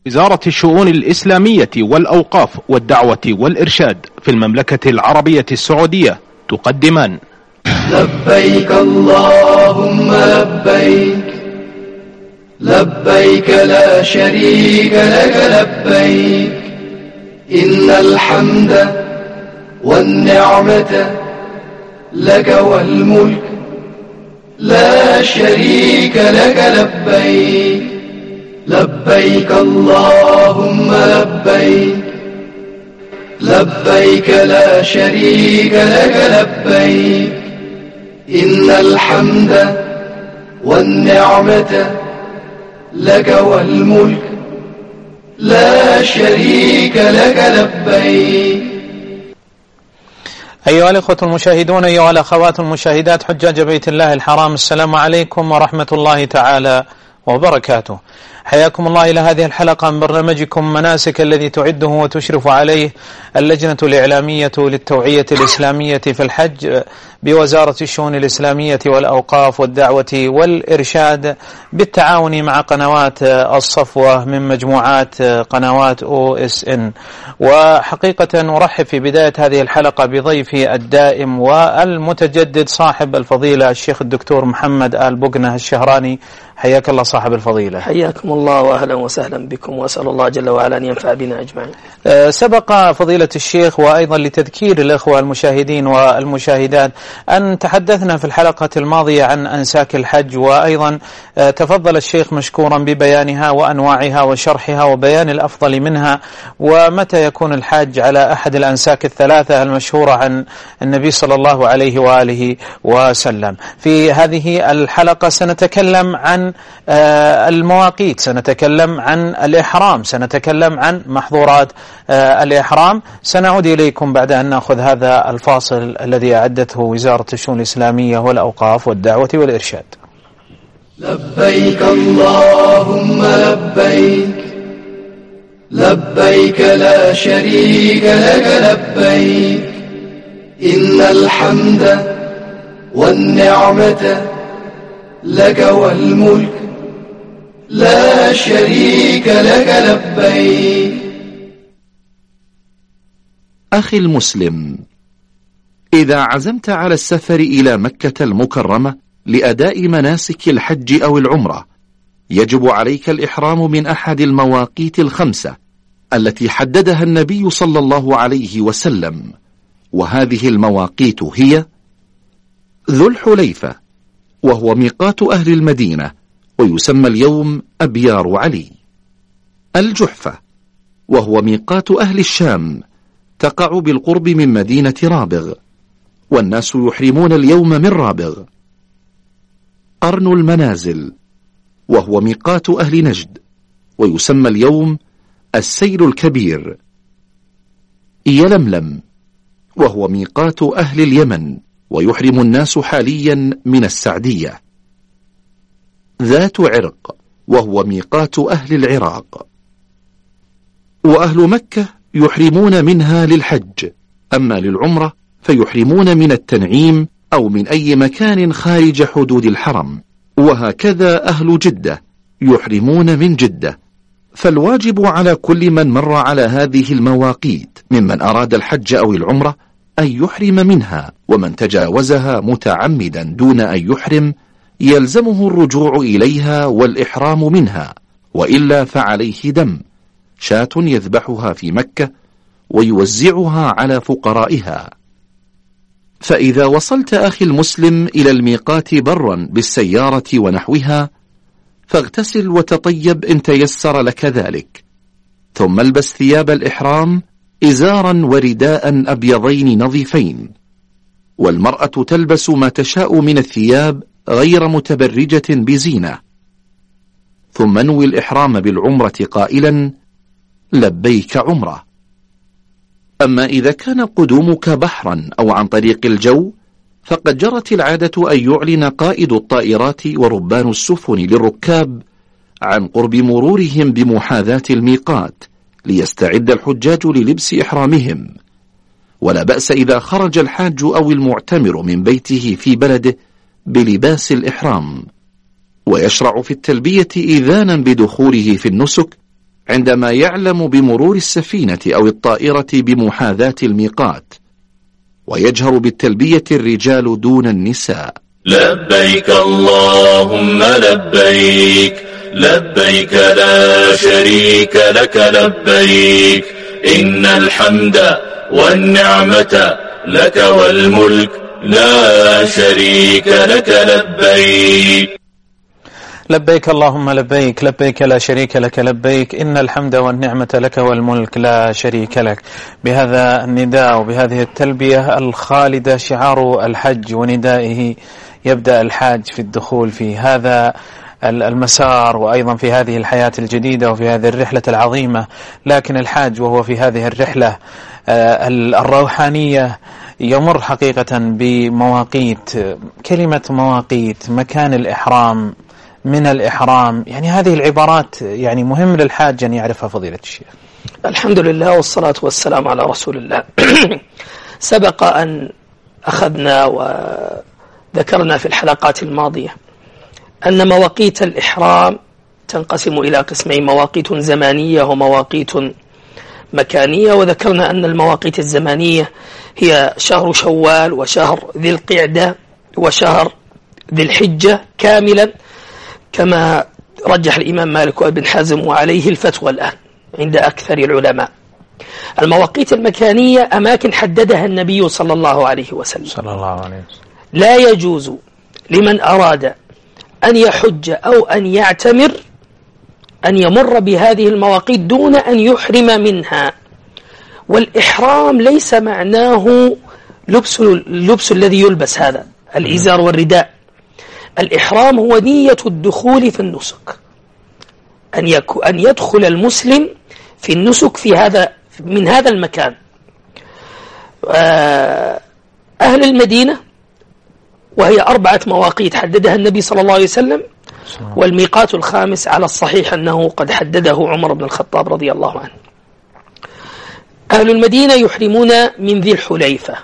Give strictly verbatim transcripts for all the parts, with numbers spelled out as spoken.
وزارة الشؤون الإسلامية والأوقاف والدعوة والإرشاد في المملكة العربية السعودية تقدمان: لبيك اللهم لبيك، لبيك لا شريك لك لبيك، إن الحمد والنعمة لك والملك لا شريك لك لبيك، لبيك اللهم لبيك، لبيك لا شريك لك لبيك، إن الحمد والنعمة لك والملك لا شريك لك لبيك. أيها الأخوة المشاهدون، أيها الأخوات المشاهدات، حجاج بيت الله الحرام، السلام عليكم ورحمة الله تعالى وبركاته. حياكم الله إلى هذه الحلقة من برنامجكم مناسك، الذي تعده وتشرف عليه اللجنة الإعلامية للتوعية الإسلامية في الحج بوزارة الشؤون الإسلامية والأوقاف والدعوة والإرشاد بالتعاون مع قنوات الصفوة من مجموعات قنوات أو إس إن. وحقيقة نرحب في بداية هذه الحلقة بضيفي الدائم والمتجدد صاحب الفضيلة الشيخ الدكتور محمد آل بقنة الشهراني. حياك الله صاحب الفضيلة. حياكم الله وأهلا وسهلا بكم، وأسأل الله جل وعلا أن ينفع بنا أجمعين. أه سبق فضيلة الشيخ، وأيضا لتذكير الأخوة المشاهدين والمشاهدات، أن تحدثنا في الحلقة الماضية عن أنساك الحج، وأيضا أه تفضل الشيخ مشكورا ببيانها وأنواعها وشرحها وبيان الأفضل منها، ومتى يكون الحاج على أحد الأنساك الثلاثة المشهورة عن النبي صلى الله عليه وآله وسلم. في هذه الحلقة سنتكلم عن أه المواقيت، سنتكلم عن الإحرام، سنتكلم عن محظورات آه الإحرام. سنعود إليكم بعد أن نأخذ هذا الفاصل الذي أعدته وزارة الشؤون الإسلامية والأوقاف والدعوة والإرشاد. لبيك اللهم لبيك، لبيك لا شريك لك لبيك، إن الحمد والنعمة لك والملك لا شريك لك لبيك. أخي المسلم، إذا عزمت على السفر إلى مكة المكرمة لأداء مناسك الحج أو العمرة، يجب عليك الإحرام من أحد المواقيت الخمسة التي حددها النبي صلى الله عليه وسلم، وهذه المواقيت هي: ذو الحليفة، وهو ميقات أهل المدينة ويسمى اليوم أبيار علي. الجحفة، وهو ميقات أهل الشام، تقع بالقرب من مدينة رابغ، والناس يحرمون اليوم من رابغ. قرن المنازل، وهو ميقات أهل نجد ويسمى اليوم السيل الكبير. يلملم، وهو ميقات أهل اليمن ويحرم الناس حاليا من السعدية. ذات عرق، وهو ميقات أهل العراق. وأهل مكة يحرمون منها للحج، أما للعمرة فيحرمون من التنعيم أو من أي مكان خارج حدود الحرم. وهكذا أهل جدة يحرمون من جدة. فالواجب على كل من مر على هذه المواقيت ممن أراد الحج أو العمرة أن يحرم منها، ومن تجاوزها متعمدا دون أن يحرم يلزمه الرجوع إليها والإحرام منها، وإلا فعليه دم، شاة يذبحها في مكة ويوزعها على فقرائها. فإذا وصلت أخي المسلم إلى الميقات برا بالسيارة ونحوها، فاغتسل وتطيب إن تيسر لك ذلك، ثم البس ثياب الإحرام، إزارا ورداء أبيضين نظيفين، والمرأة تلبس ما تشاء من الثياب غير متبرجة بزينة. ثم انوي الإحرام بالعمرة قائلا: لبيك عمرة. أما إذا كان قدومك بحرا أو عن طريق الجو، فقد جرت العادة أن يعلن قائد الطائرات وربان السفن للركاب عن قرب مرورهم بمحاذاة الميقات ليستعد الحجاج للبس إحرامهم. ولا بأس إذا خرج الحاج أو المعتمر من بيته في بلده بلباس الإحرام، ويشرع في التلبية إذانا بدخوله في النسك عندما يعلم بمرور السفينة أو الطائرة بمحاذاة الميقات، ويجهر بالتلبية الرجال دون النساء. لبيك اللهم لبيك، لبيك لا شريك لك لبيك، إن الحمد والنعمة لك والملك لا شريك لك لبيك. لبيك اللهم لبيك، لبيك لا شريك لك لبيك، إن الحمد والنعمة لك والملك لا شريك لك. بهذا النداء وبهذه التلبية الخالدة شعار الحج وندائه يبدأ الحاج في الدخول في هذا المسار وأيضا في هذه الحياة الجديدة وفي هذه الرحلة العظيمة. لكن الحاج وهو في هذه الرحلة الروحانية يمر حقيقة بمواقيت. كلمة مواقيت، مكان الإحرام، من الإحرام، يعني هذه العبارات يعني مهم للحاج أن يعرفها فضيلة الشيخ. الحمد لله والصلاة والسلام على رسول الله. سبق أن أخذنا وذكرنا في الحلقات الماضية أن مواقيت الإحرام تنقسم إلى قسمين: مواقيت زمانية ومواقيت مكانية. وذكرنا أن المواقيت الزمانية هي شهر شوال وشهر ذي القعدة وشهر ذي الحجة كاملا، كما رجح الإمام مالك وابن حزم وعليه الفتوى الآن عند أكثر العلماء. المواقيت المكانية أماكن حددها النبي صلى الله عليه وسلم صلى الله عليه وسلم. لا يجوز لمن أراد أن يحج أو أن يعتمر أن يمر بهذه المواقيت دون أن يحرم منها. والإحرام ليس معناه لبس اللبس الذي يلبس هذا الإزار والرداء. الإحرام هو نية الدخول في النسك، أن يكو أن يدخل المسلم في النسك في هذا من هذا المكان. أهل المدينة وهي أربعة مواقيت حددها النبي صلى الله عليه وسلم، والميقات الخامس على الصحيح أنه قد حدده عمر بن الخطاب رضي الله عنه. أهل المدينة يحرمون من ذي الحليفة،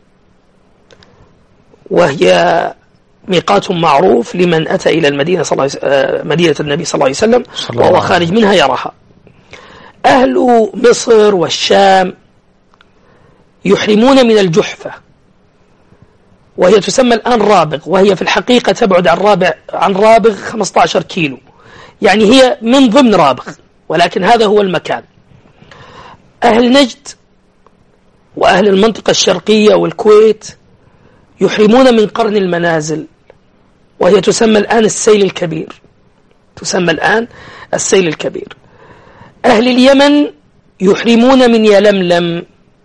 وهي ميقات معروف لمن أتى إلى المدينة صلى الله عليه مدينة النبي صلى الله عليه وسلم وهو خارج منها يراها. أهل مصر والشام يحرمون من الجحفة، وهي تسمى الآن رابغ، وهي في الحقيقة تبعد عن رابغ عن رابغ خمسة عشر كيلو، يعني هي من ضمن رابغ، ولكن هذا هو المكان. أهل نجد وأهل المنطقة الشرقية والكويت يحرمون من قرن المنازل، وهي تسمى الآن السيل الكبير، تسمى الآن السيل الكبير. أهل اليمن يحرمون من يلملم،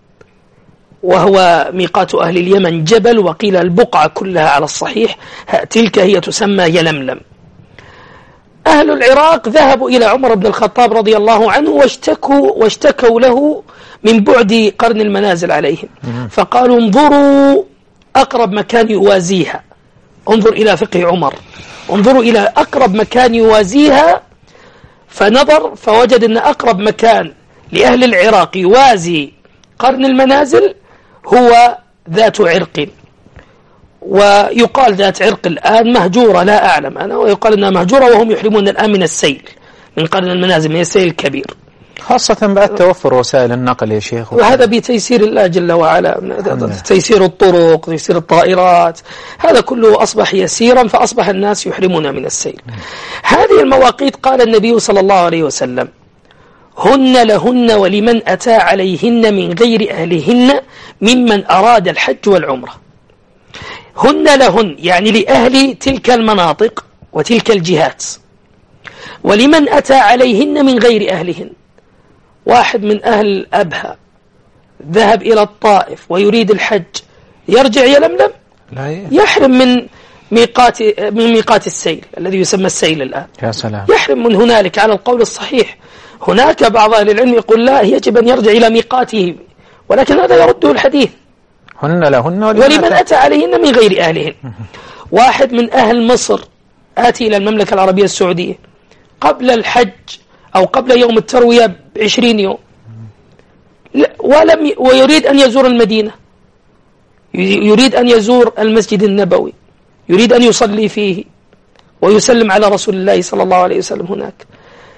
وهو ميقات أهل اليمن جبل، وقيل البقعة كلها على الصحيح تلك هي تسمى يلملم. أهل العراق ذهبوا إلى عمر بن الخطاب رضي الله عنه واشتكوا, واشتكوا له من بعد قرن المنازل عليهم، فقالوا انظروا أقرب مكان يوازيها، انظر إلى فقه عمر، انظروا إلى أقرب مكان يوازيها. فنظر فوجد أن أقرب مكان لأهل العراق يوازي قرن المنازل هو ذات عرق، ويقال ذات عرق الآن مهجورة، لا أعلم أنا، ويقال أنها مهجورة، وهم يحرمون الآن من السيل، من قرن المنازل، من السيل الكبير، خاصة بعد توفر وسائل النقل يا شيخ. وهذا بتيسير الله جل وعلا، تيسير الطرق، تيسير الطائرات، هذا كله أصبح يسيرا، فأصبح الناس يحرمون من السيل. هذه المواقيت قال النبي صلى الله عليه وسلم هن لهن ولمن أتى عليهن من غير أهلهن ممن أراد الحج والعمرة. هن لهن يعني لأهل تلك المناطق وتلك الجهات، ولمن أتى عليهن من غير أهلهن. واحد من أهل أبها ذهب إلى الطائف ويريد الحج، يرجع يلملم؟ لا، يحرم من ميقات من ميقات السيل الذي يسمى السيل الآن. يا سلام. يحرم من هنالك على القول الصحيح. هناك بعض أهل العلم يقول لا، يجب أن يرجع إلى ميقاته، ولكن هذا يرده الحديث. هن لهن ولمن أتى عليهن من غير أهلهن. واحد من أهل مصر آتي إلى المملكة العربية السعودية قبل الحج أو قبل يوم التروية بعشرين يوم، ولم ي... ويريد أن يزور المدينة، يريد أن يزور المسجد النبوي، يريد أن يصلي فيه ويسلم على رسول الله صلى الله عليه وسلم هناك.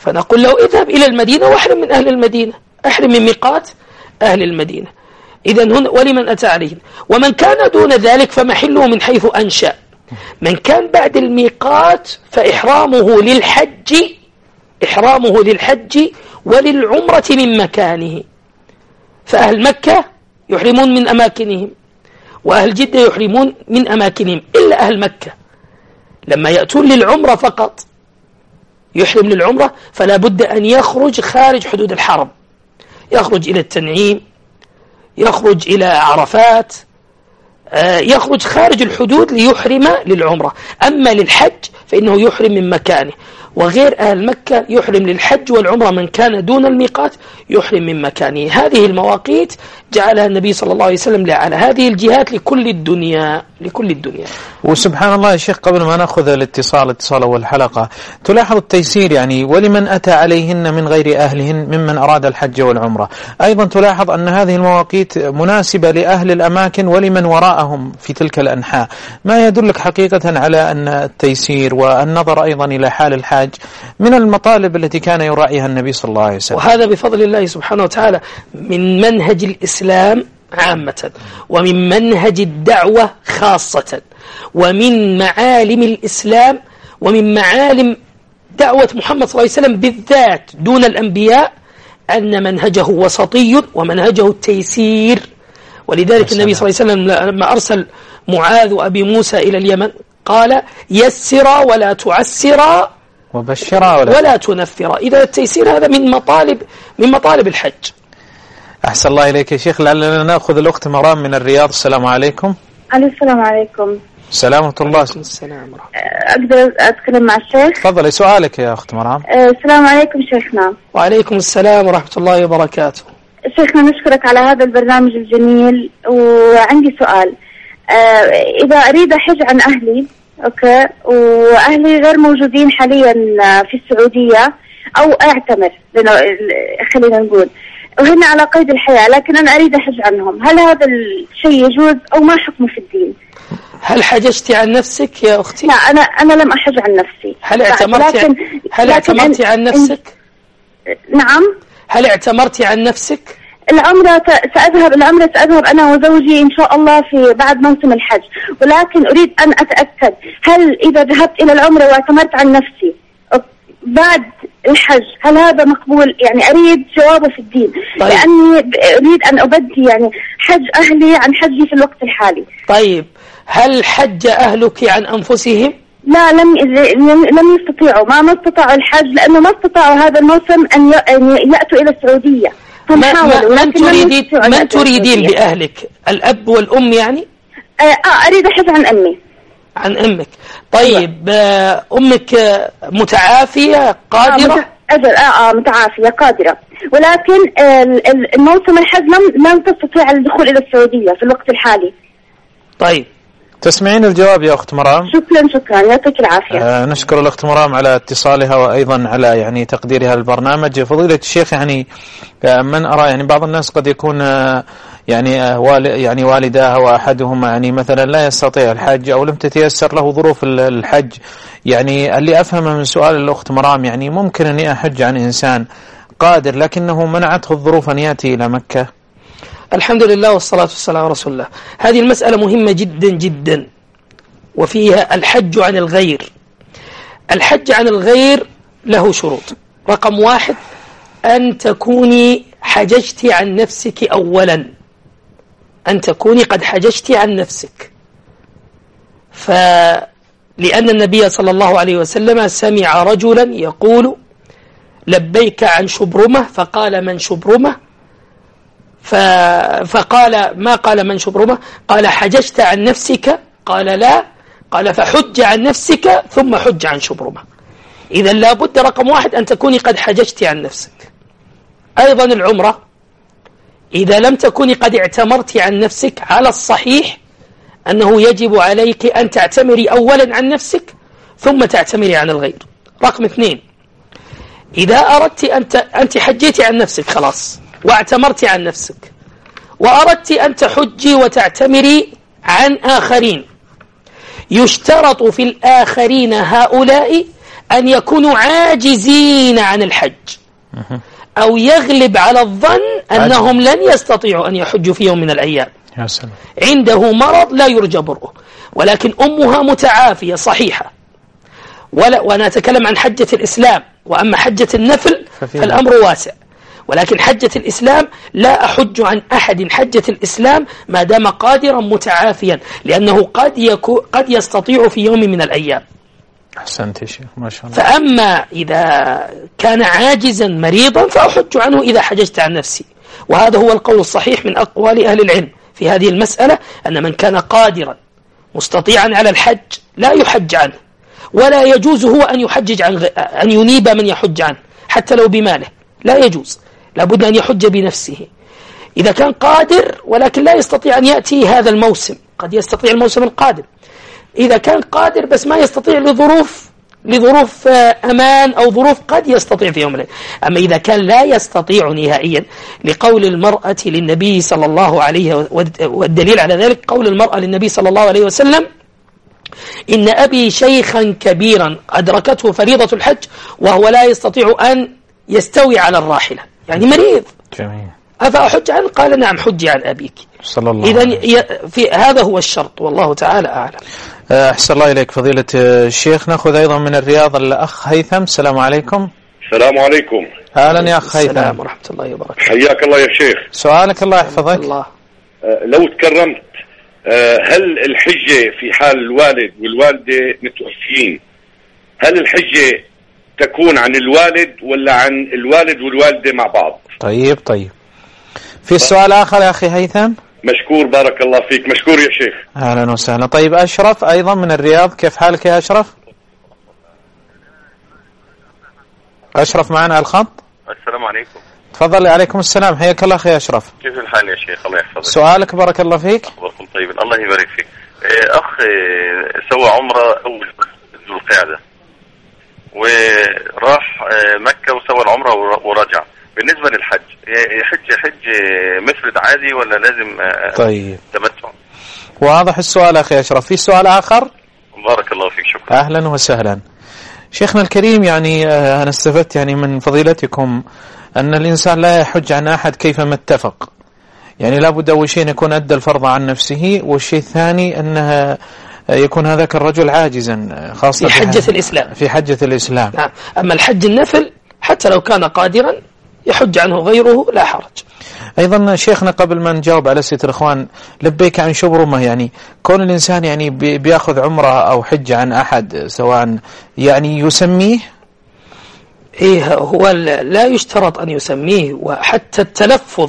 فنقول له اذهب إلى المدينة واحرم من أهل المدينة، احرم من ميقات أهل المدينة. إذن هنا ولمن أتى عليهم. ومن كان دون ذلك فمحله من حيث أنشأ. من كان بعد الميقات فإحرامه للحج إحرامه للحج وللعمرة من مكانه. فأهل مكة يحرمون من أماكنهم، وأهل جدة يحرمون من أماكنهم، إلا أهل مكة لما يأتون للعمرة فقط يحرم للعمرة، فلا بد أن يخرج خارج حدود الحرم، يخرج إلى التنعيم، يخرج إلى عرفات، يخرج خارج الحدود ليحرم للعمرة. أما للحج فإنه يحرم من مكانه. وغير أهل مكة يحرم للحج والعمرة من كان دون الميقات يحرم من مكانه. هذه المواقيت جعلها النبي صلى الله عليه وسلم على هذه الجهات لكل الدنيا لكل الدنيا. وسبحان الله يا شيخ، قبل ما نأخذ الاتصال اتصال أول حلقة، تلاحظ التيسير يعني ولمن أتى عليهن من غير أهلهن ممن أراد الحج والعمرة. أيضا تلاحظ أن هذه المواقيت مناسبة لأهل الأماكن ولمن وراءهم في تلك الأنحاء، ما يدلك حقيقة على أن التيسير والنظر أيضا إلى حال الحاج من المطالب التي كان يراعيها النبي صلى الله عليه وسلم. وهذا بفضل الله سبحانه وتعالى من منهج الإسلام عامة، ومن منهج الدعوة خاصة، ومن معالم الإسلام ومن معالم دعوة محمد صلى الله عليه وسلم بالذات دون الأنبياء، أن منهجه وسطي ومنهجه التيسير. ولذلك النبي صلى الله عليه وسلم لما أرسل معاذ وأبي موسى إلى اليمن قال يسرا ولا تعسرا وبشرا ولا, ولا تنفرا. إذا التيسير هذا من مطالب من مطالب الحج. أحسن الله إليك يا شيخ. لعلنا نأخذ الأخت مرام من الرياض. السلام عليكم. السلام عليكم. سلامة الله. السلام ورحمة. أقدر أتكلم مع الشيخ؟ تفضلي سؤالك يا أخت مرام. السلام عليكم شيخنا. وعليكم السلام ورحمة الله وبركاته. شيخنا نشكرك على هذا البرنامج الجميل، وعندي سؤال. إذا أريد أحج عن أهلي أوكي وأهلي غير موجودين حاليا في السعودية، أو أعتمر خلينا نقول وهن على قيد الحياة، لكن أنا أريد أحج عنهم، هل هذا الشيء يجوز أو ما حكمه في الدين؟ هل حججتي عن نفسك يا أختي؟ لا أنا أنا لم أحج عن نفسي. هل اعتمرتي لكن هل اعتمرتي عن نفسك؟ نعم. هل اعتمرتي عن نفسك؟ العمرة سأذهب العمرة سأذهب أنا وزوجي إن شاء الله في بعد موسم الحج، ولكن أريد أن أتأكد هل إذا ذهبت إلى العمرة واعتمرت عن نفسي بعد الحج هل هذا مقبول؟ يعني أريد جوابه في الدين. طيب. لأني أريد أن أبدي يعني حج أهلي عن حجي في الوقت الحالي. طيب هل حج أهلك عن أنفسهم؟ لا لم لم يستطيعوا، ما ما استطاعوا الحج لأنه ما استطاعوا هذا الموسم أن يأتوا إلى السعودية. ما من تريدين من تريدين بأهلك؟ الأب والأم يعني؟ آه أريد أحج عن أمي. عن أمك. طيب آه أمك متعافية قادرة؟ أجل آه, آه متعافية قادرة، ولكن آه الموسم الحج لم لم تستطيع الدخول إلى السعودية في الوقت الحالي. طيب تسمعين الجواب يا أخت مرام؟ شكرا شكرا يعطيك العافية. آه نشكر الأخت مرام على اتصالها وأيضا على يعني تقديرها للبرنامج. فضيلة الشيخ يعني آه من أرى يعني بعض الناس قد يكون آه يعني آه وال يعني والداه وأحدهما يعني مثلا لا يستطيع الحج أو لم تتيسر له ظروف الحج. يعني اللي أفهمه من سؤال الأخت مرام يعني ممكن أن أحج عن إنسان قادر لكنه منعته الظروف أن يأتي إلى مكة. الحمد لله والصلاة والسلام على رسول الله. هذه المسألة مهمة جدا جدا، وفيها الحج عن الغير. الحج عن الغير له شروط. رقم واحد أن تكوني حججت عن نفسك أولا، أن تكوني قد حججت عن نفسك. فلأن النبي صلى الله عليه وسلم سمع رجلا يقول لبيك عن شبرمة، فقال من شبرمة؟ فقال ما قال من شبرمة؟ قال حججت عن نفسك؟ قال لا. قال فحج عن نفسك ثم حج عن شبرمة. إذا لابد رقم واحد أن تكوني قد حججت عن نفسك. أيضا العمرة إذا لم تكوني قد اعتمرت عن نفسك على الصحيح أنه يجب عليك أن تعتمري أولا عن نفسك ثم تعتمري عن الغير. رقم اثنين إذا أردت أنت أنت حجيتي عن نفسك خلاص واعتمرت عن نفسك، وأردت أن تحجي وتعتمري عن آخرين، يشترط في الآخرين هؤلاء أن يكونوا عاجزين عن الحج، أو يغلب على الظن أنهم لن يستطيعوا أن يحجوا في يوم من الأيام، يا سلام. عنده مرض لا يرجى برؤه، ولكن أمها متعافية صحيحة، ولا وأنا أتكلم عن حجة الإسلام، وأما حجة النفل فالأمر واسع. ولكن حجة الإسلام لا أحج عن أحد حجة الإسلام ما دام قادرا متعافيا، لأنه قد يكون قد يستطيع في يوم من الأيام. أحسنت يا شيخ، ما شاء الله. فأما إذا كان عاجزا مريضا فأحج عنه إذا حججت عن نفسي، وهذا هو القول الصحيح من أقوال أهل العلم في هذه المسألة، أن من كان قادرا مستطيعا على الحج لا يحج عنه، ولا يجوز هو أن يحجج عن غ... أن ينيب من يحج عنه حتى لو بماله، لا يجوز، لابد أن يحج بنفسه إذا كان قادر، ولكن لا يستطيع أن يأتي هذا الموسم، قد يستطيع الموسم القادم. إذا كان قادر بس ما يستطيع لظروف لظروف أمان أو ظروف قد يستطيع في يوم من الأيام. أما إذا كان لا يستطيع نهائيا، لقول المرأة للنبي صلى الله عليه وسلم، والدليل على ذلك قول المرأة للنبي صلى الله عليه وسلم: إن أبي شيخا كبيرا أدركته فريضة الحج وهو لا يستطيع أن يستوي على الراحلة، يعني مريض. جميل. أفأحج عنه؟ قال: نعم، حجي عن أبيك. صلى الله إذن في هذا هو الشرط، والله تعالى أعلم. أحسن الله إليك فضيلة الشيخ. نأخذ أيضا من الرياض الأخ هيثم. السلام عليكم. السلام عليكم. أهلا يا أخ هيثم. السلام ورحمة الله وبركاته. حياك الله يا شيخ. سؤالك الله يحفظك. الله. أه لو تكرمت، أه هل الحجة في حال الوالد والوالدة متوفيين، هل الحجة تكون عن الوالد ولا عن الوالد والوالدة مع بعض؟ طيب طيب. في السؤال آخر يا أخي هيثم؟ مشكور، بارك الله فيك، مشكور يا شيخ. أهلا وسهلا. طيب أشرف أيضا من الرياض، كيف حالك يا أشرف؟ أشرف معنا على الخط. السلام عليكم. تفضل. عليكم السلام، حياك الله أخي أشرف. كيف الحال يا شيخ؟ الله يحفظك. سؤالك بارك الله فيك. أخباركم طيب؟ الله يبارك فيك. أخ سوى عمرة أول ذو القعدة وراح مكة وسوى العمرة ورجع، بالنسبة للحج يحج حج مفرد عادي ولا لازم طيب تمتع؟ واضح السؤال أخي أشرف. في سؤال آخر؟ بارك الله فيك، شكرا. أهلا وسهلا. شيخنا الكريم، يعني أنا استفدت يعني من فضيلتكم أن الإنسان لا يحج عن أحد كيفما اتفق، يعني لابد أول شيء يكون أدى الفرض عن نفسه، والشيء الثاني أنها يكون هذاك الرجل عاجزا، خاصة في حجة الإسلام. في حجة الإسلام. نعم. أما الحج النفل حتى لو كان قادرا يحج عنه غيره لا حرج. أيضا شيخنا قبل ما نجاوب على أسئلة الإخوان، لبيك عن شبرمة، يعني كون الإنسان يعني بيأخذ عمرة أو حج عن أحد سواء يعني يسميه؟ إيه، هو لا يشترط أن يسميه، وحتى التلفظ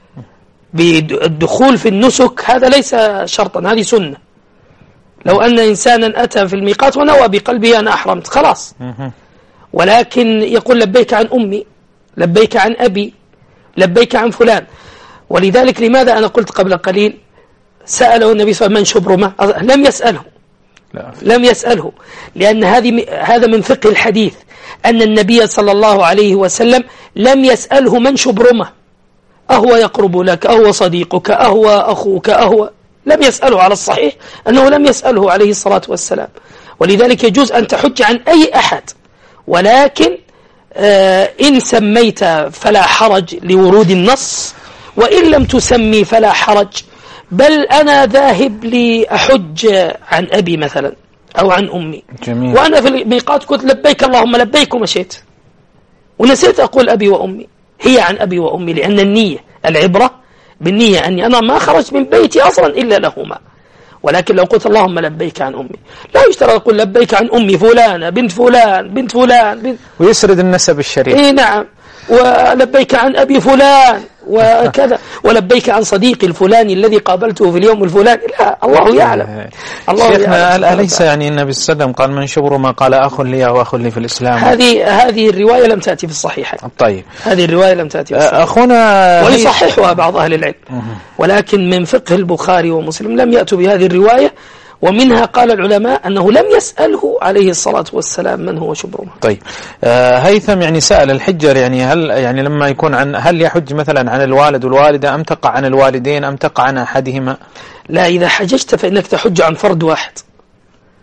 بالدخول في النسك هذا ليس شرطا، هذه سنة. لو أن إنسانا أتى في الميقات ونوى بقلبه أنا أحرمت خلاص، ولكن يقول لبيك عن أمي، لبيك عن أبي، لبيك عن فلان. ولذلك لماذا أنا قلت قبل قليل سأله النبي صلى الله عليه وسلم من شبرمة؟ لم يسأله، لم يسأله، لأن هذه هذا من فقه الحديث، أن النبي صلى الله عليه وسلم لم يسأله من شبرمة، أهو يقرب لك، أهو صديقك، أهو أخوك، أهو، لم يسأله. على الصحيح أنه لم يسأله عليه الصلاة والسلام. ولذلك يجوز أن تحج عن أي أحد، ولكن آه إن سميت فلا حرج لورود النص، وإن لم تسمي فلا حرج. بل أنا ذاهب لأحج عن أبي مثلا أو عن أمي، جميل. وأنا في الميقات قلت لبيك اللهم لبيك ومشيت ونسيت أقول أبي وأمي، هي عن أبي وأمي، لأن النية، العبرة بالنية، أني أنا ما خرجت من بيتي أصلا إلا لهما. ولكن لو قلت اللهم لبيك عن أمي، لا يشترط أقول لبيك عن أمي فلانة بنت فلان بنت فلان بنت، ويسرد النسب الشريف. إيه نعم، ولبيك عن أبي فلان وكذا، ولبيك عن صديقي الفلاني الذي قابلته في اليوم الفلاني. لا، الله يعلم. الله يعلم. أليس يعني النبي صلى الله عليه وسلم قال من شبر ما قال أخ لي أو أخ لي في الإسلام؟ هذه هذه الرواية لم تأتي في الصحيحين. طيب، هذه الرواية لم تأتي في الصحيحين، أخونا ويصححها بعض أهل العلم، ولكن من فقه البخاري ومسلم لم يأتوا بهذه الرواية، ومنها قال العلماء أنه لم يسأله عليه الصلاة والسلام من هو شبرمة. طيب، آه هيثم يعني سأل الحجر، يعني هل يعني لما يكون عن هل يحج مثلا عن الوالد والوالدة، أم تقع عن الوالدين، أم تقع عن أحدهما؟ لا، إذا حججت فإنك تحج عن فرد واحد،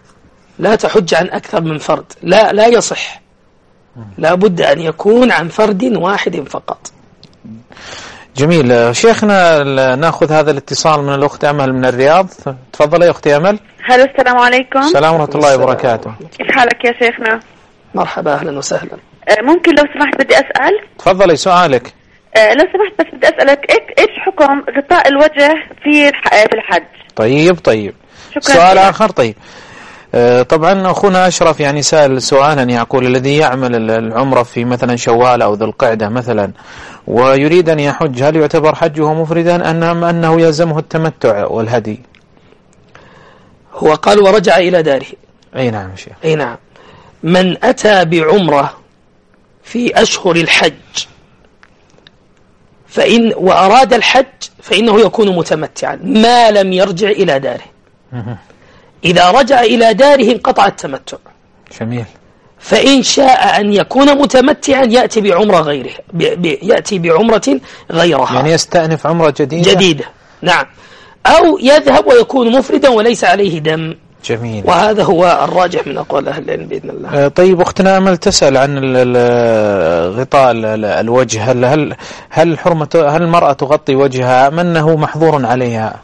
لا تحج عن أكثر من فرد، لا لا يصح، لا بد أن يكون عن فرد واحد فقط. جميل. شيخنا ناخذ هذا الاتصال من الأخت أمل من الرياض. تفضل يا أختي أمل. هلا السلام عليكم. السلام ورحمة الله وبركاته. كيف حالك يا شيخنا؟ مرحبا أهلا وسهلا. ممكن لو سمحت بدي أسأل؟ تفضلي سؤالك. لو سمحت بس بدي أسألك إيش حكم غطاء الوجه في في الحج؟ طيب طيب. شكرا. سؤال آخر. طيب طبعا أخونا أشرف يعني سأل سؤالا يقول الذي يعمل العمرة في مثلا شوال أو ذو القعدة مثلا ويريد أن يحج، هل يعتبر حجه مفردا أم أنه يلزمه التمتع والهدي؟ هو قال ورجع إلى داره. أي نعم شيخ. أي نعم. من أتى بعمرة في أشهر الحج فإن وأراد الحج فإنه يكون متمتعا ما لم يرجع إلى داره. إذا رجع إلى داره انقطع التمتع. جميل. فإن شاء أن يكون متمتعا يأتي بعمرة غيره يأتي بعمرة غيرها، يعني يستأنف عمرة جديدة. جديدة نعم، أو يذهب ويكون مفردا وليس عليه دم. جميل. وهذا هو الراجح من أقوال أهل العلم بإذن الله. طيب أختنا أمل تسأل عن غطاء الوجه، هل هل هل حرمة هل المرأة تغطي وجهها أم أنه محظور عليها؟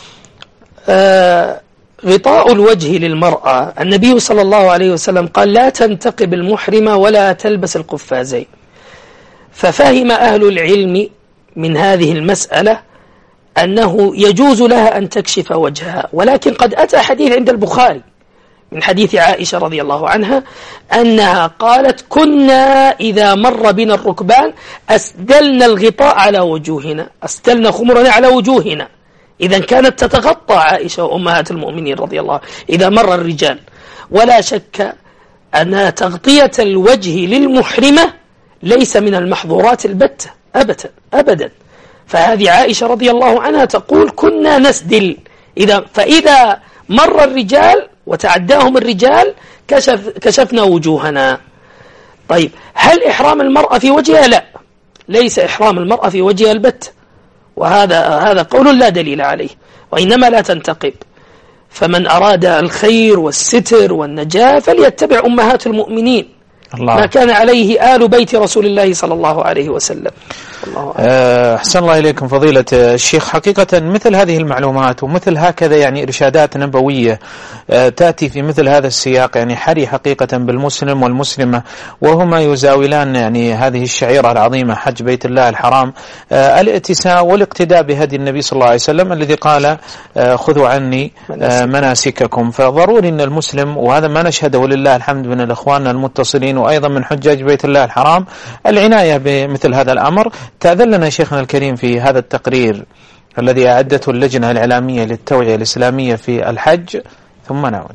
آه غطاء الوجه للمرأة النبي صلى الله عليه وسلم قال لا تنتقب المحرمة ولا تلبس القفازين، ففهم أهل العلم من هذه المسألة أنه يجوز لها أن تكشف وجهها، ولكن قد أتى حديث عند البخاري من حديث عائشة رضي الله عنها أنها قالت كنا إذا مر بنا الركبان أسدلنا الغطاء على وجوهنا، أسدلنا خمرنا على وجوهنا. إذا كانت تتغطى عائشة وأمهات المؤمنين رضي الله إذا مر الرجال، ولا شك أن تغطية الوجه للمحرمة ليس من المحظورات البتة أبدا أبدا. فهذه عائشة رضي الله عنها تقول كنا نسدل إذا فإذا مر الرجال وتعداهم الرجال كشف كشفنا وجوهنا. طيب هل إحرام المرأة في وجهها؟ لا، ليس إحرام المرأة في وجهها البتة، وهذا هذا قول لا دليل عليه، وإنما لا تنتقب. فمن أراد الخير والستر والنجاة فليتبع أمهات المؤمنين الله. ما كان عليه آل بيت رسول الله صلى الله عليه وسلم. أحسن الله إليكم فضيلة الشيخ. حقيقة مثل هذه المعلومات ومثل هكذا يعني إرشادات نبوية تأتي في مثل هذا السياق يعني حري حقيقة بالمسلم والمسلمة وهما يزاولان يعني هذه الشعيرة العظيمة حج بيت الله الحرام الائتساء والاقتداء بهدي النبي صلى الله عليه وسلم الذي قال خذوا عني مناسككم. فضروري أن المسلم، وهذا ما نشهده لله الحمد من الإخوان المتصلين وأيضا من حجاج بيت الله الحرام، العناية بمثل هذا الأمر. تأذن لنا شيخنا الكريم في هذا التقرير الذي أعدته اللجنة الإعلامية للتوعية الإسلامية في الحج ثم نعود.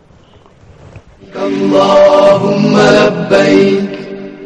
اللهم لبيك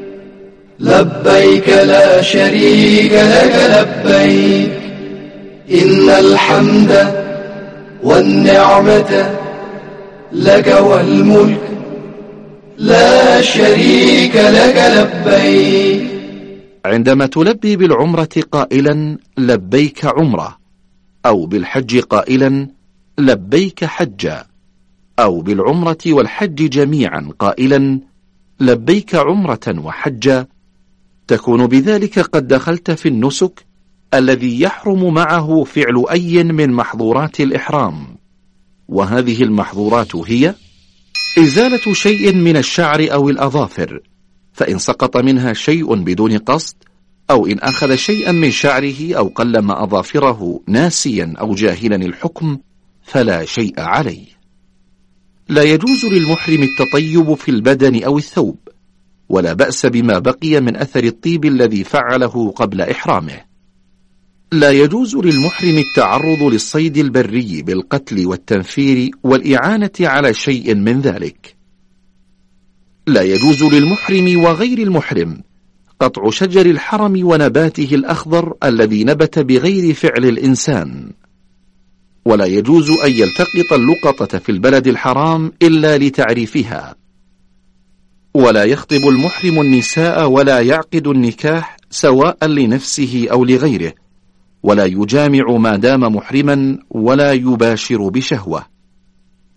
لبيك لا شريك لك لبيك إن الحمد والنعمة لك والملك لا شريك لك لبيك. عندما تلبي بالعمرة قائلا لبيك عمرة، أو بالحج قائلا لبيك حجا، أو بالعمرة والحج جميعا قائلا لبيك عمرة وحجا، تكون بذلك قد دخلت في النسك الذي يحرم معه فعل أي من محظورات الإحرام. وهذه المحظورات هي إزالة شيء من الشعر أو الأظافر، فإن سقط منها شيء بدون قصد، أو إن أخذ شيئا من شعره أو قلم أظافره ناسيا أو جاهلا الحكم فلا شيء عليه. لا يجوز للمحرم التطيب في البدن أو الثوب، ولا بأس بما بقي من أثر الطيب الذي فعله قبل إحرامه. لا يجوز للمحرم التعرض للصيد البري بالقتل والتنفير والإعانة على شيء من ذلك. لا يجوز للمحرم وغير المحرم قطع شجر الحرم ونباته الأخضر الذي نبت بغير فعل الإنسان. ولا يجوز أن يلتقط اللقطة في البلد الحرام إلا لتعريفها. ولا يخطب المحرم النساء ولا يعقد النكاح سواء لنفسه أو لغيره، ولا يجامع ما دام محرما، ولا يباشر بشهوة.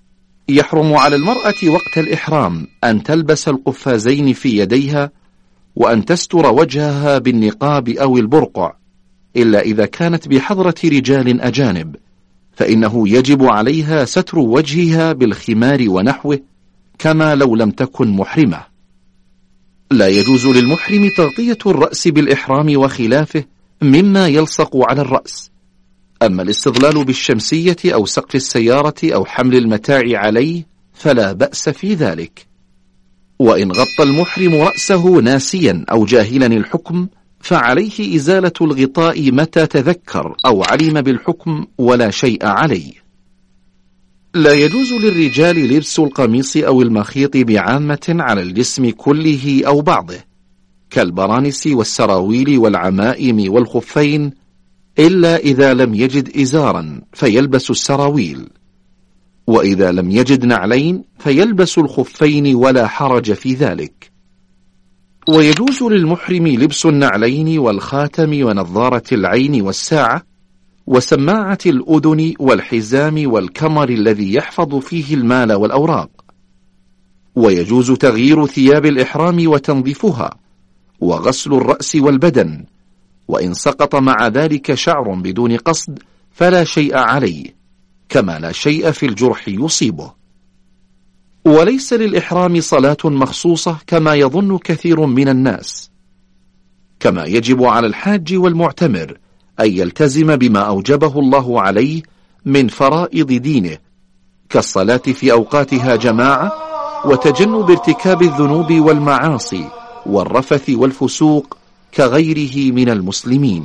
يحرم على المرأة وقت الإحرام أن تلبس القفازين في يديها وأن تستر وجهها بالنقاب أو البرقع، إلا إذا كانت بحضرة رجال أجانب، فإنه يجب عليها ستر وجهها بالخمار ونحوه كما لو لم تكن محرمة. لا يجوز للمحرم تغطية الرأس بالإحرام وخلافه مما يلصق على الرأس. أما الاستظلال بالشمسية أو سقف السيارة أو حمل المتاع عليه فلا بأس في ذلك. وإن غطى المحرم رأسه ناسيا أو جاهلا الحكم فعليه إزالة الغطاء متى تذكر أو علم بالحكم ولا شيء عليه. لا يجوز للرجال لبس القميص أو المخيط بعامة على الجسم كله أو بعضه كالبرانس والسراويل والعمائم والخفين، إلا إذا لم يجد إزارا فيلبس السراويل، وإذا لم يجد نعلين فيلبس الخفين ولا حرج في ذلك. ويجوز للمحرم لبس النعلين والخاتم ونظارة العين والساعة وسماعة الأذن والحزام والكمر الذي يحفظ فيه المال والأوراق. ويجوز تغيير ثياب الإحرام وتنظيفها وغسل الرأس والبدن، وإن سقط مع ذلك شعر بدون قصد فلا شيء عليه، كما لا شيء في الجرح يصيبه. وليس للإحرام صلاة مخصوصة كما يظن كثير من الناس. كما يجب على الحاج والمعتمر أن يلتزم بما أوجبه الله عليه من فرائض دينه كالصلاة في أوقاتها جماعة، وتجنب ارتكاب الذنوب والمعاصي والرفث والفسوق كغيره من المسلمين.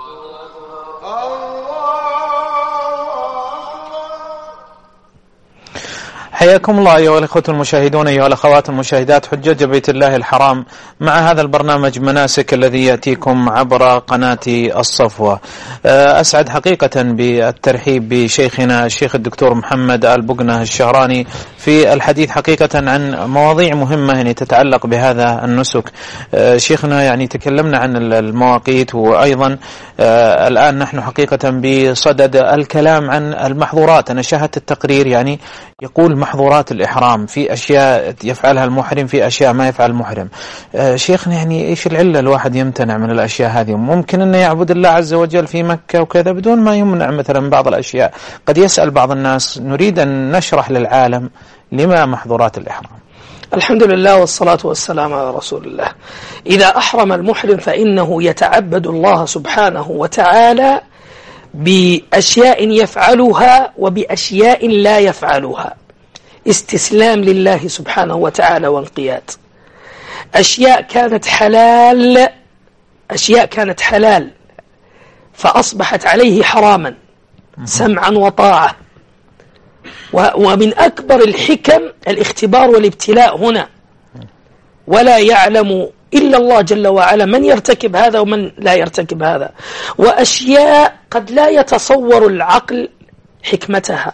حياكم الله أيها الأخوة المشاهدون، أيها الأخوات المشاهدات، حجاج بيت الله الحرام، مع هذا البرنامج مناسك الذي يأتيكم عبر قناة الصفوة. أسعد حقيقة بالترحيب بشيخنا الشيخ الدكتور محمد البقنة الشهراني في الحديث حقيقة عن مواضيع مهمة يعني تتعلق بهذا النسك. شيخنا يعني تكلمنا عن المواقيت، وأيضا الآن نحن حقيقة بصدد الكلام عن المحظورات. أنا شاهدت التقرير يعني يقول محظورات الإحرام، في أشياء يفعلها المحرم، في أشياء ما يفعل المحرم. شيخنا يعني إيش العلة الواحد يمتنع من الأشياء هذه؟ ممكن أنه يعبد الله عز وجل في مكة وكذا بدون ما يمنع مثلا بعض الأشياء. قد يسأل بعض الناس، نريد أن نشرح للعالم لما محظورات الإحرام. الحمد لله والصلاة والسلام على رسول الله. إذا أحرم المحرم فإنه يتعبد الله سبحانه وتعالى بأشياء يفعلها وبأشياء لا يفعلها، استسلام لله سبحانه وتعالى وانقياد. أشياء كانت حلال أشياء كانت حلال فأصبحت عليه حراما سمعا وطاعة. ومن أكبر الحكم الاختبار والابتلاء هنا، ولا يعلم إلا الله جل وعلا من يرتكب هذا ومن لا يرتكب هذا. وأشياء قد لا يتصور العقل حكمتها،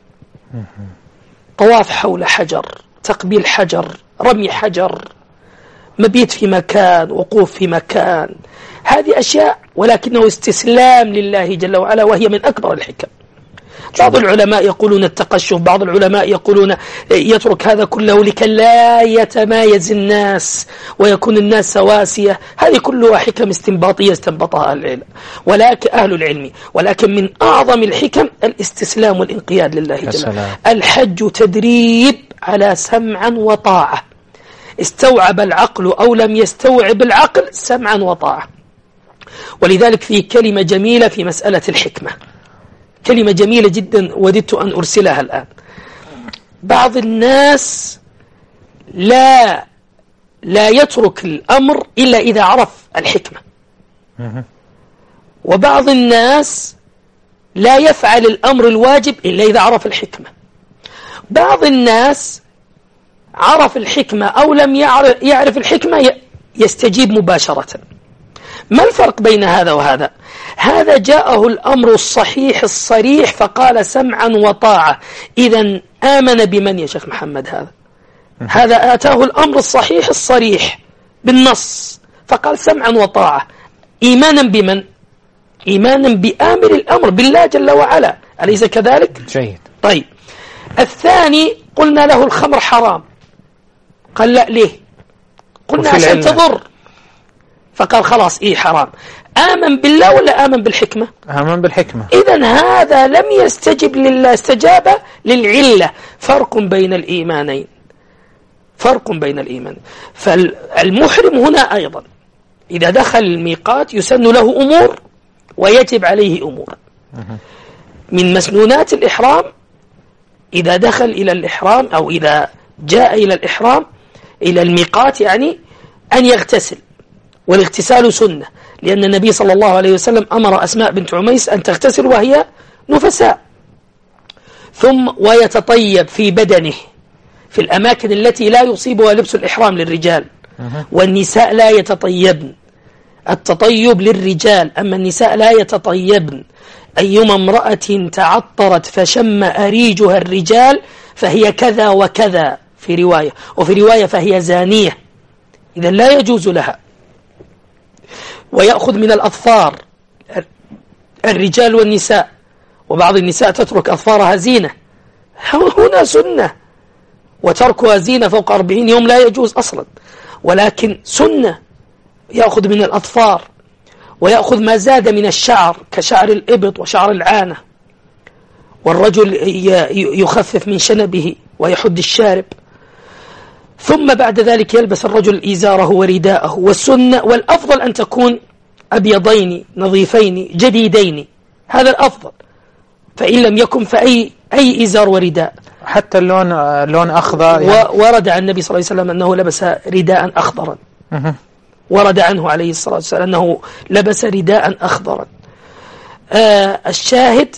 طواف حول حجر، تقبيل حجر، رمي حجر، مبيت في مكان، وقوف في مكان، هذه أشياء ولكنه استسلام لله جل وعلا، وهي من أكبر الحكم. بعض العلماء يقولون التقشف، بعض العلماء يقولون يترك هذا كله لكي لا يتمايز الناس ويكون الناس سواسية. هذه كلها حكم استنباطية استنبطها العلم ولكن أهل العلم، ولكن من أعظم الحكم الاستسلام والانقياد لله جل وعلا. الحج تدريب على سمعا وطاعة، استوعب العقل أو لم يستوعب العقل سمعا وطاعة. ولذلك في كلمة جميلة في مسألة الحكمة، كلمة جميلة جدا وددت أن أرسلها الآن. بعض الناس لا لا يترك الأمر إلا إذا عرف الحكمة، وبعض الناس لا يفعل الأمر الواجب إلا إذا عرف الحكمة. بعض الناس عرف الحكمة أو لم يعرف, يعرف الحكمة يستجيب مباشرة. ما الفرق بين هذا وهذا؟ هذا جاءه الأمر الصحيح الصريح فقال سمعا وطاعة، إذن آمن بمن يا شيخ محمد؟ هذا هذا آتاه الأمر الصحيح الصريح بالنص فقال سمعا وطاعة، إيمانا بمن؟ إيمانا بآمر الأمر بالله جل وعلا، أليس كذلك؟ جيد. طيب، الثاني قلنا له الخمر حرام، قال لا ليه؟ قلنا عشان تضر، فقال خلاص إيه حرام. آمن بالله ولا آمن بالحكمة؟ آمن بالحكمة. إذن هذا لم يستجب لله، استجاب للعلة. فرق بين الإيمانين، فرق بين الإيمان. فالمحرم هنا أيضا إذا دخل الميقات يسن له أمور ويجب عليه أمور. من مسنونات الإحرام إذا دخل إلى الإحرام أو إذا جاء إلى الإحرام إلى الميقات يعني أن يغتسل، والاغتسال سنة، لأن النبي صلى الله عليه وسلم أمر أسماء بنت عميس أن تغتسل وهي نفساء. ثم ويتطيب في بدنه في الأماكن التي لا يصيبها لبس الإحرام للرجال، والنساء لا يتطيبن. التطيب للرجال، أما النساء لا يتطيبن. أيما امرأة تعطرت فشم أريجها الرجال فهي كذا وكذا في رواية، وفي رواية فهي زانية، إذا لا يجوز لها. ويأخذ من الأظفار الرجال والنساء، وبعض النساء تترك أظفارها زينة، هنا سنة، وتركها زينة فوق أربعين يوم لا يجوز أصلا، ولكن سنة. يأخذ من الأظفار، ويأخذ ما زاد من الشعر كشعر الإبط وشعر العانة، والرجل يخفف من شنبه ويحد الشارب. ثم بعد ذلك يلبس الرجل إزاره ورداءه، والسنة والأفضل أن تكون أبيضين نظيفين جديدين، هذا الأفضل. فإن لم يكن فأي أي إزار ورداء، حتى اللون لون أخضر يعني. ورد عن النبي صلى الله عليه وسلم أنه لبس رداء أخضرا، ورد عنه عليه الصلاة والسلام أنه لبس رداء أخضرا. آه الشاهد،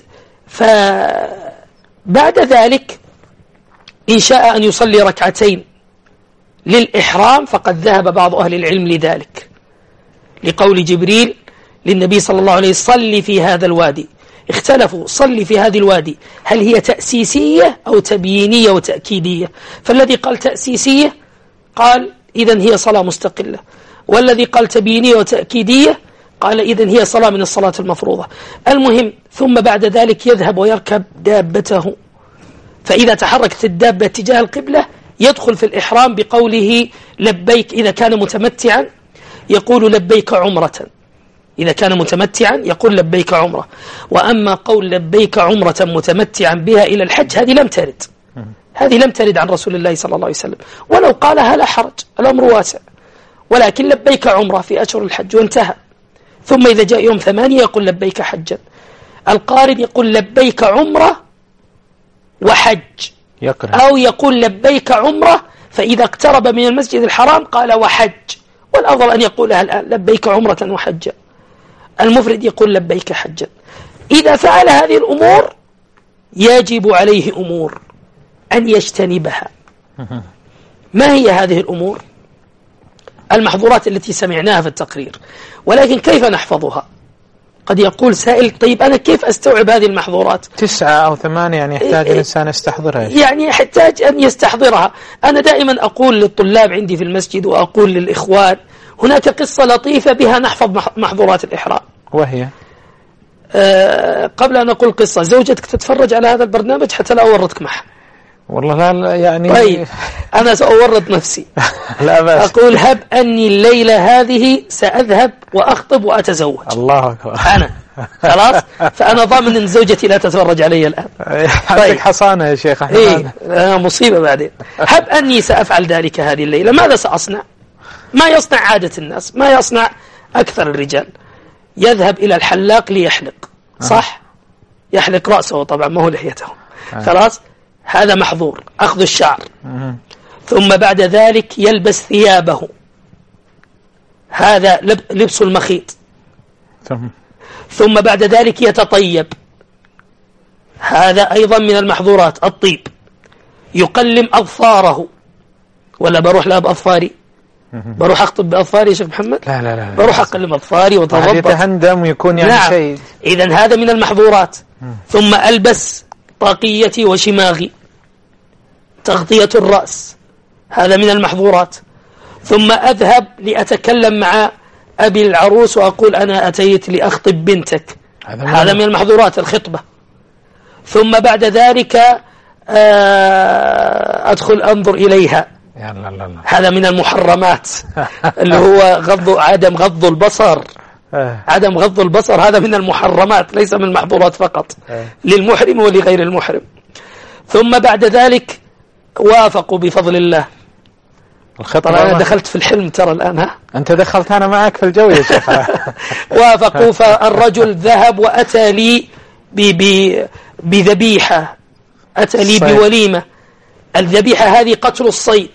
فبعد ذلك إن شاء أن يصلي ركعتين للإحرام فقد ذهب بعض أهل العلم لذلك، لقول جبريل للنبي صلى الله عليه وسلم صلي في هذا الوادي. اختلفوا صلي في هذه الوادي هل هي تأسيسية أو تبيينية وتأكيدية؟ فالذي قال تأسيسية قال إذن هي صلاة مستقلة، والذي قال تبيينية وتأكيدية قال إذن هي صلاة من الصلاة المفروضة. المهم، ثم بعد ذلك يذهب ويركب دابته، فإذا تحركت الدابة تجاه القبلة يدخل في الإحرام بقوله لبيك. إذا كان متمتعا يقول لبيك عمرة، إذا كان متمتعا يقول لبيك عمرة. وأما قول لبيك عمرة متمتعا بها إلى الحج هذه لم ترد، هذه لم ترد عن رسول الله صلى الله عليه وسلم، ولو قالها لا حرج، الأمر واسع. ولكن لبيك عمرة في أشهر الحج وانتهى. ثم إذا جاء يوم ثمانية يقول لبيك حجا. القارن يقول لبيك عمرة وحج، يكره. أو يقول لبيك عمرة، فإذا اقترب من المسجد الحرام قال وحج، والأفضل أن يقولها الآن لبيك عمرة وحجا. المفرد يقول لبيك حجا. إذا فعل هذه الأمور يجب عليه أمور أن يجتنبها. ما هي هذه الأمور؟ المحظورات التي سمعناها في التقرير، ولكن كيف نحفظها؟ قد يقول سائل طيب أنا كيف أستوعب هذه المحظورات؟ تسعة أو ثمانية، يعني يحتاج إيه الإنسان يستحضرها، يعني يحتاج أن يستحضرها. أنا دائما أقول للطلاب عندي في المسجد وأقول للإخوان هناك قصة لطيفة بها نحفظ محظورات الإحرام، وهي أه قبل أن أقول قصة، زوجتك تتفرج على هذا البرنامج حتى لا أورطك معه. والله لا يعني طيب أنا سأورط نفسي. لا بأس. أقول هب أني الليلة هذه سأذهب وأخطب وأتزوج. الله أكبر. أنا خلاص، فأنا ضامن أن زوجتي لا تتفرج علي الآن. طيب حصانة يا شيخ أحمد. إيه مصيبة بعدين. هب أني سأفعل ذلك هذه الليلة، ماذا سأصنع؟ ما يصنع عادة الناس، ما يصنع أكثر الرجال. يذهب إلى الحلاق ليحلق، صح؟ يحلق رأسه طبعا ما هو لحيته. خلاص، هذا محظور، أخذ الشعر. ثم بعد ذلك يلبس ثيابه، هذا لبس المخيط. ثم بعد ذلك يتطيب، هذا أيضا من المحظورات، الطيب. يقلم أظفاره، ولا بروح لا بأظفاري؟ بروح أخطب بأظفاري يا شيخ محمد؟ لا لا لا، بروح أقلم أظفاري وتضبط، يتهندم ويكون يعني نعم. شيء. إذن هذا من المحظورات. ثم ألبس طاقيتي وشماغي، تغطية الرأس، هذا من المحظورات. ثم أذهب لأتكلم مع أبي العروس وأقول أنا أتيت لأخطب بنتك، هذا من المحظورات، الخطبة. ثم بعد ذلك أدخل أنظر إليها، لا لا لا. هذا من المحرمات اللي هو غض عدم غض البصر. عدم غض البصر هذا من المحرمات ليس من المحظورات فقط، للمحرم ولغير المحرم. ثم بعد ذلك وافقوا بفضل الله. طبعا أنا دخلت في الحلم ترى الآن. ها أنت دخلت أنا معك في الجو يا شيخ. وافقوا، فالرجل ذهب وأتى لي بذبيحة، أتى لي بوليمة. الذبيحة هذه قتل الصيد،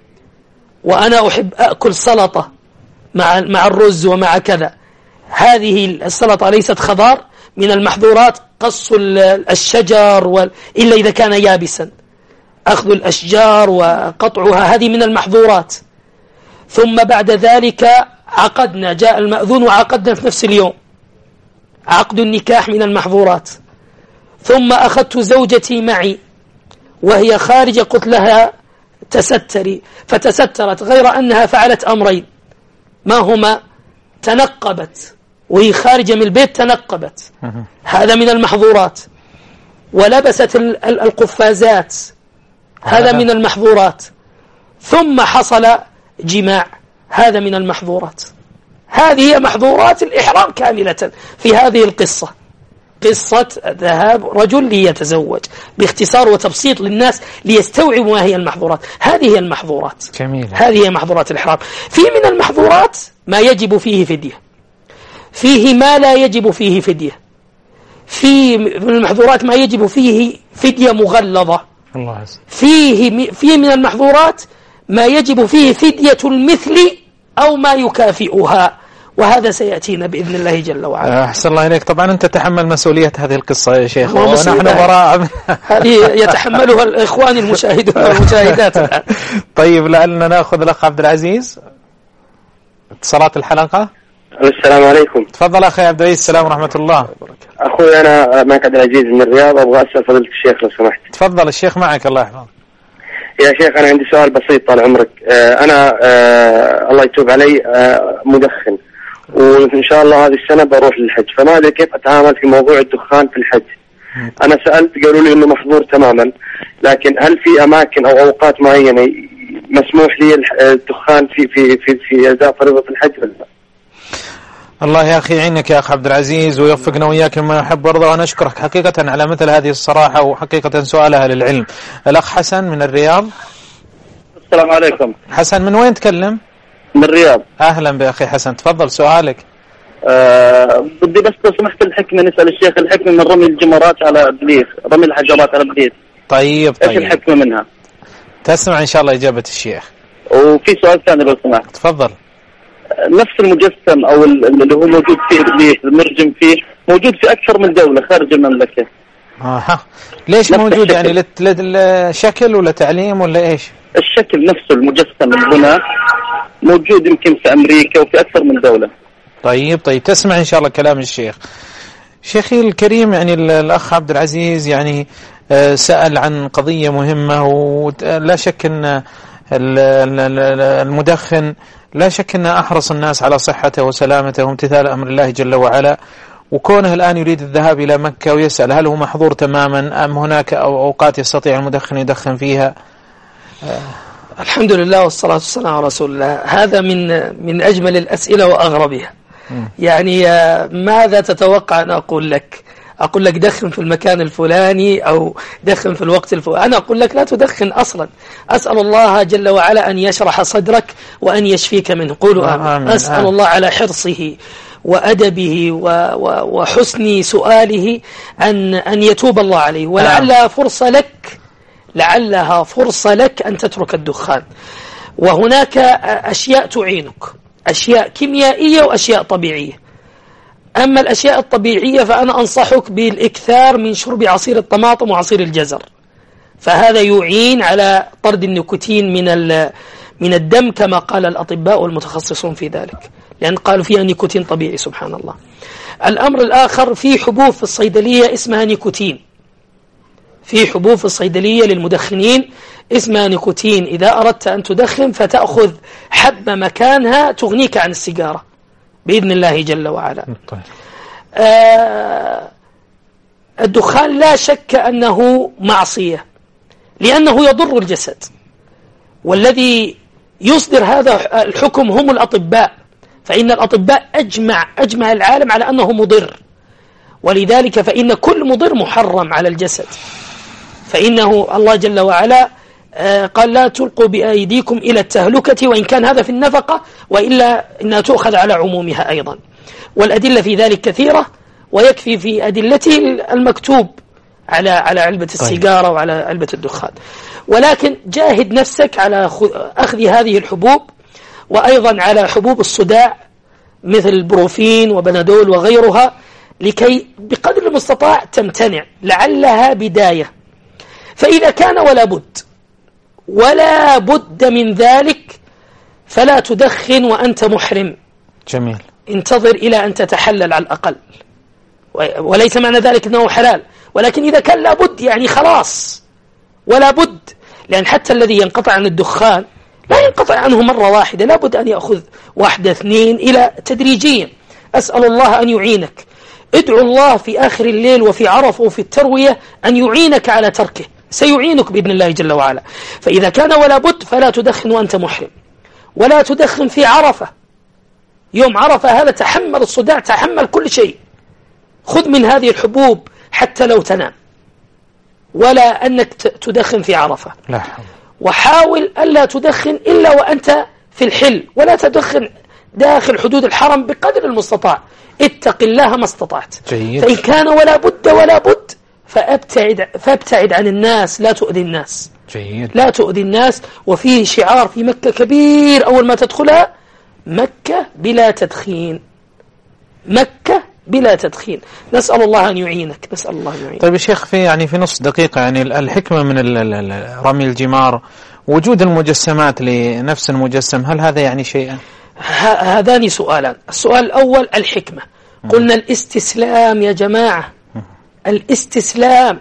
وأنا أحب أكل سلطة مع مع الرز ومع كذا. هذه السلطة ليست خضار، من المحظورات قص الشجر و... إلا إذا كان يابسا، أخذ الأشجار وقطعها، هذه من المحظورات. ثم بعد ذلك عقدنا، جاء المأذون وعقدنا في نفس اليوم، عقد النكاح من المحظورات. ثم أخذت زوجتي معي وهي خارجة، قلت لها تستري، فتسترت، غير أنها فعلت أمرين، ما هما؟ تنقبت وهي خارجة من البيت، تنقبت، هذا من المحظورات. ولبست القفازات، هذا من المحظورات. ثم حصل جماع، هذا من المحظورات. هذه هي محظورات الإحرام كاملة في هذه القصة، قصة ذهاب رجل ليتزوج، باختصار وتبسيط للناس ليستوعبوا ما هي المحظورات. هذه هي المحظورات. جميل. هذه هي محظورات الإحرام. في من المحظورات ما يجب فيه فدية، فيه ما لا يجب فيه فدية، في من المحظورات ما يجب فيه فدية مغلظة، الله فيه في من المحظورات ما يجب فيه فدية المثل أو ما يكافئها، وهذا سيأتينا بإذن الله جل وعلا. أحسن الله إليك. طبعا أنت تحمل مسؤولية هذه القصة يا شيخ، ونحن براء. هذه يتحملها الإخوان المشاهدون والمشاهدات الآن. طيب لعلنا نأخذ الأخ عبد العزيز اتصالات الحلقة. السلام عليكم. تفضل أخي عبد العزيز. السلام ورحمة الله. أخوي أنا معك عبد العزيز من الرياض، أبغى أسأل فضيلة الشيخ لو سمحت. تفضل الشيخ معك، الله يحفظك. يا شيخ أنا عندي سؤال بسيط طال عمرك. أنا آه الله يتوب علي آه مدخن، وإن شاء الله هذه السنة بروح للحج، فما أدري كيف أتعامل في موضوع الدخان في الحج. أنا سألت قالوا لي إنه محظور تماما، لكن هل في أماكن أو أوقات معينة مسموح لي الدخان في في في في أداء فريضة الحج ولا لا؟ الله يا أخي يعينك يا أخ عبد العزيز ويوفقنا وإياك لما يحب ويرضى، وأنا أشكرك حقيقة على مثل هذه الصراحة وحقيقة سؤالها للعلم. الأخ حسن من الرياض. السلام عليكم. حسن من وين تكلم؟ من الرياض. أهلا بأخي حسن، تفضل سؤالك. أه بدي بس لو سمحت الحكمة، نسأل الشيخ الحكمة من رمي الجمرات على إبليس، رمي الحجرات على إبليس. طيب طيب. إيش الحكمة منها؟ تسمع إن شاء الله إجابة الشيخ. وفي سؤال ثاني لو سمحت. تفضل. نفس المجسم أو اللي هو موجود فيه إبليس المرجم فيه موجود في أكثر من دولة خارج المملكة. آه ليش موجود يعني للشكل ولا تعليم ولا إيش؟ الشكل نفسه المجسم البناء موجود يمكن في أمريكا وفي أكثر من دولة. طيب طيب تسمع إن شاء الله كلام الشيخ. شيخي الكريم، يعني الأخ عبد العزيز يعني سأل عن قضية مهمة، ولا شك أن المدخن لا شك أن أحرص الناس على صحته وسلامته وامتثال أمر الله جل وعلا، وكونه الآن يريد الذهاب إلى مكة ويسأل هل هو محظور تماما أم هناك أو أوقات يستطيع المدخن يدخن فيها؟ الحمد لله والصلاة والسلام على رسول الله. هذا من من أجمل الأسئلة وأغربها. يعني ماذا تتوقع أن أقول لك؟ أقول لك دخن في المكان الفلاني أو دخن في الوقت الفلاني؟ أنا أقول لك لا تدخن أصلا. أسأل الله جل وعلا أن يشرح صدرك وأن يشفيك منه. قولوا آمين. آمين. أسأل آمين. الله على حرصه وأدبه وحسن سؤاله أن أن يتوب الله عليه، ولعلها فرصة لك لعلها فرصة لك أن تترك الدخان. وهناك أشياء تعينك، أشياء كيميائية وأشياء طبيعية. أما الأشياء الطبيعية فأنا أنصحك بالإكثار من شرب عصير الطماطم وعصير الجزر، فهذا يعين على طرد النيكوتين من من الدم كما قال الأطباء والمتخصصون في ذلك، لأن قالوا فيها نيكوتين طبيعي سبحان الله. الأمر الآخر، في حبوب في الصيدلية اسمها نيكوتين، في حبوب في الصيدلية للمدخنين اسمها نيكوتين، إذا أردت أن تدخن فتأخذ حبة مكانها تغنيك عن السيجارة بإذن الله جل وعلا. آه الدخان لا شك أنه معصية، لأنه يضر الجسد، والذي يصدر هذا الحكم هم الأطباء، فإن الأطباء أجمع أجمع العالم على أنه مضر، ولذلك فإن كل مضر محرم على الجسد، فإنه الله جل وعلا قال لا تلقوا بأيديكم إلى التهلكة، وإن كان هذا في النفقة، وإلا إنها تؤخذ على عمومها أيضا. والأدلة في ذلك كثيرة، ويكفي في أدلته المكتوب على على علبة السيجارة وعلى علبة الدخان. ولكن جاهد نفسك على أخذ هذه الحبوب، وأيضا على حبوب الصداع مثل البروفين وبنادول وغيرها، لكي بقدر المستطاع تمتنع، لعلها بداية. فإذا كان ولا بد ولا بد من ذلك فلا تدخن وأنت محرم. جميل. انتظر إلى أن تتحلل على الأقل، وليس معنى ذلك أنه حلال، ولكن إذا كان لا بد يعني خلاص ولا بد، لأن حتى الذي ينقطع عن الدخان لا ينقطع عنه مرة واحدة، لا بد أن يأخذ واحدة اثنين إلى تدريجيا. أسأل الله أن يعينك، ادعو الله في آخر الليل وفي عرفه وفي التروية أن يعينك على تركه، سيعينك بإذن الله جل وعلا. فإذا كان ولا بد فلا تدخن وأنت محرم، ولا تدخن في عرفة. يوم عرفة هذا تحمل الصداع، تحمل كل شيء، خذ من هذه الحبوب حتى لو تنام، ولا أنك تدخن في عرفة. لا حول. وحاول ألا تدخن إلا وأنت في الحل، ولا تدخن داخل حدود الحرم بقدر المستطاع، اتق الله ما استطعت. جيد. فإن كان ولا بد ولا بد فأبتعد, فابتعد عن الناس، لا تؤذي الناس. جيد. لا تؤذي الناس. وفيه شعار في مكة كبير أول ما تدخلها: مكة بلا تدخين، مكة بلا تدخين. نسأل الله أن يعينك، نسأل الله أن يعينك. طيب يا شيخ، في يعني في نص دقيقة، يعني الحكمة من رمي الجمار وجود المجسمات لنفس المجسم، هل هذا يعني شيئا؟ هذان سؤالان. السؤال الأول الحكمة. قلنا الاستسلام يا جماعة، الاستسلام.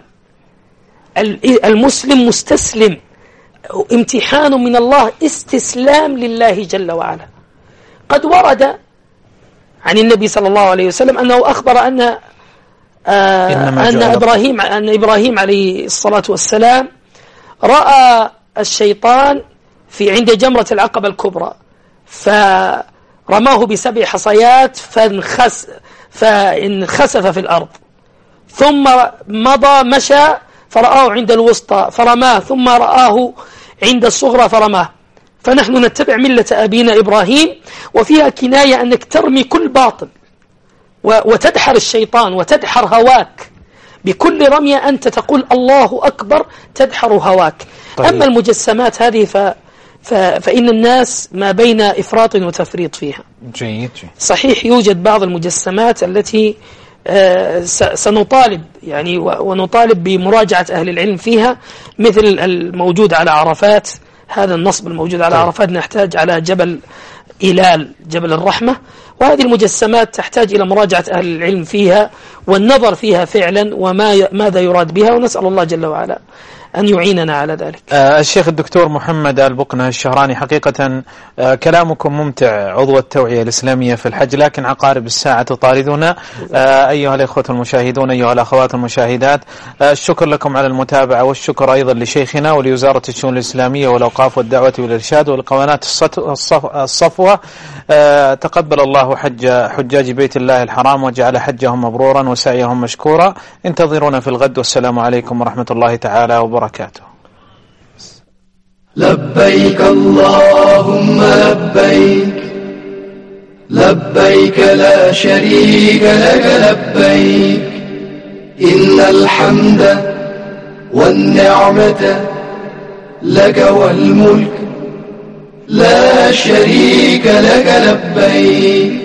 المسلم مستسلم، امتحان من الله، استسلام لله جل وعلا. قد ورد عن النبي صلى الله عليه وسلم أنه أخبر أن آه أن إبراهيم أن إبراهيم عليه الصلاة والسلام رأى الشيطان في عند جمرة العقبة الكبرى، فرماه بسبع حصيات فانخس فانخسف في الأرض، ثم مضى مشى فرآه عند الوسطى فرماه، ثم رآه عند الصغرى فرماه. فنحن نتبع ملة أبينا إبراهيم، وفيها كناية أنك ترمي كل باطل وتدحر الشيطان وتدحر هواك. بكل رمية أنت تقول الله أكبر، تدحر هواك. طيب. أما المجسمات هذه ف... ف... فإن الناس ما بين إفراط وتفريط فيها. جيد. صحيح يوجد بعض المجسمات التي آه سنطالب يعني ونطالب بمراجعة أهل العلم فيها، مثل الموجود على عرفات، هذا النصب الموجود على طيب. عرفات نحتاج على جبل إلال، جبل الرحمة، وهذه المجسمات تحتاج إلى مراجعة أهل العلم فيها والنظر فيها فعلا وما ماذا يراد بها، ونسأل الله جل وعلا أن يعيننا على ذلك. آه الشيخ الدكتور محمد البقنة الشهراني، حقيقة آه كلامكم ممتع، عضو التوعية الإسلامية في الحج، لكن عقارب الساعة تطاردنا. آه أيها الإخوة المشاهدون، أيها الأخوات المشاهدات، آه الشكر لكم على المتابعة، والشكر أيضا لشيخنا ولوزارة الشؤون الإسلامية والأوقاف والدعوة والإرشاد والقنوات الصفوة. آه تقبل الله حج حجاج بيت الله الحرام وجعل حجهم مبرورا وسعيهم مشكورا. انتظرونا في الغد، والسلام عليكم ورحمة الله تعالى وبركاته. لبيك اللهم لبيك، لبيك لا شريك لك لبيك، إن الحمد والنعمة لك والملك لا شريك لك لبيك.